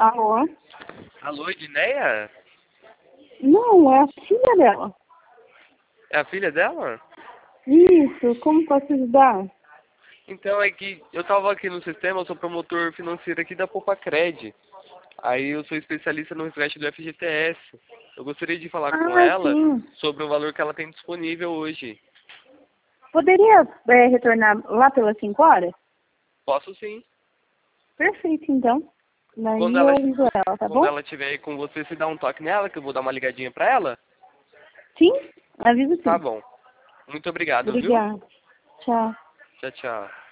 Alô? Alô, Edneia? Não, é a filha dela. É a filha dela? Isso, como posso ajudar? Então é que eu tava aqui no sistema, eu sou promotor financeiro aqui da Poupa-Cred. Aí eu sou especialista no resgate do FGTS. Eu gostaria de falar com Ah, ela sim. sobre o valor que ela tem disponível hoje. Poderia retornar lá pelas 5 horas? Posso sim. Perfeito, então. Daí Quando eu ela, aviso ela, tá quando bom? ela estiver aí com você, você dá um toque nela, que eu vou dar uma ligadinha pra ela? Sim, aviso Tá sim. bom. Muito obrigado, viu? Obrigada. Tchau. Tchau, tchau.